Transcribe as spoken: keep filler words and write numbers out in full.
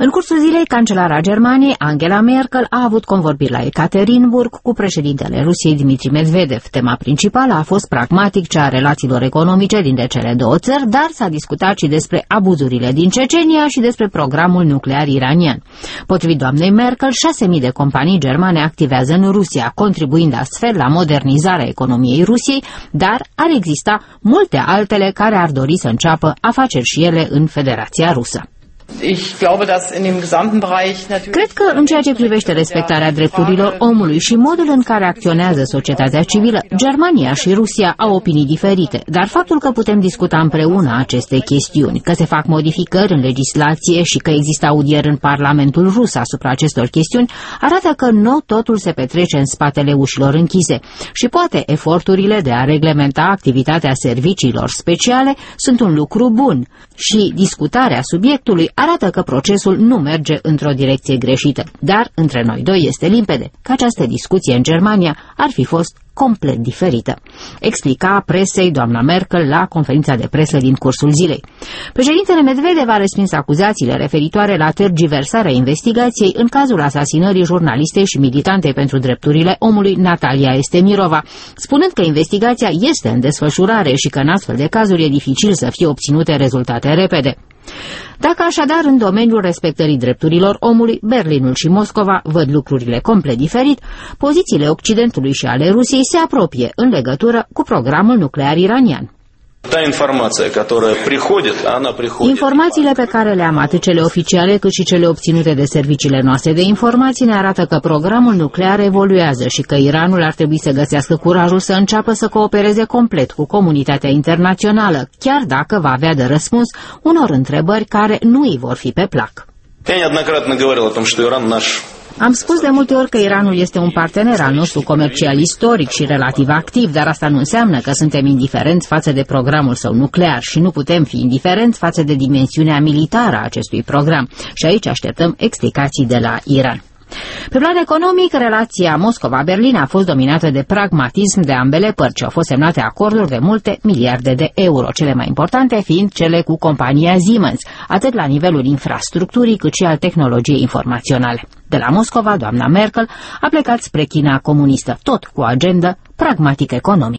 În cursul zilei, cancelara Germaniei, Angela Merkel, a avut convorbiri la Ekaterinburg cu președintele Rusiei, Dmitri Medvedev. Tema principală a fost pragmatic cea a relațiilor economice dintre cele două țări, dar s-a discutat și despre abuzurile din Cecenia și despre programul nuclear iranian. Potrivit doamnei Merkel, șase mii de companii germane activează în Rusia, contribuind astfel la modernizarea economiei Rusiei, dar ar exista multe altele care ar dori să înceapă afaceri și ele în Federația Rusă. Cred că în ceea ce privește respectarea drepturilor omului și modul în care acționează societatea civilă, Germania și Rusia au opinii diferite, dar faptul că putem discuta împreună aceste chestiuni, că se fac modificări în legislație și că există audieri în Parlamentul rus asupra acestor chestiuni, arată că nu totul se petrece în spatele ușilor închise și poate eforturile de a reglementa activitatea serviciilor speciale sunt un lucru bun și discutarea subiectului arată că procesul nu merge într-o direcție greșită. Dar între noi doi este limpede că această discuție în Germania ar fi fost complet diferită, explica presei doamna Merkel la conferința de presă din cursul zilei. Președintele Medvedev a respins acuzațiile referitoare la tergiversarea investigației în cazul asasinării jurnalistei și militantei pentru drepturile omului Natalia Estemirova, spunând că investigația este în desfășurare și că în astfel de cazuri e dificil să fie obținute rezultate repede. Dacă așadar în domeniul respectării drepturilor omului, Berlinul și Moscova văd lucrurile complet diferit, pozițiile Occidentului și ale Rusiei se apropie în legătură cu programul nuclear iranian. Informațiile pe care le-am, atât cele oficiale cât și cele obținute de serviciile noastre de informații, ne arată că programul nuclear evoluează și că Iranul ar trebui să găsească curajul să înceapă să coopereze complet cu comunitatea internațională, chiar dacă va avea de răspuns unor întrebări care nu îi vor fi pe plac. Am spus de multe ori că Iranul este un partener al nostru comercial istoric și relativ activ, dar asta nu înseamnă că suntem indiferenți față de programul său nuclear și nu putem fi indiferenți față de dimensiunea militară a acestui program. Și aici așteptăm explicații de la Iran. Pe plan economic, relația Moscova-Berlin a fost dominată de pragmatism de ambele părți. Au fost semnate acorduri de multe miliarde de euro, cele mai importante fiind cele cu compania Siemens, atât la nivelul infrastructurii cât și al tehnologiei informaționale. De la Moscova, doamna Merkel a plecat spre China comunistă, tot cu o agendă pragmatic economică.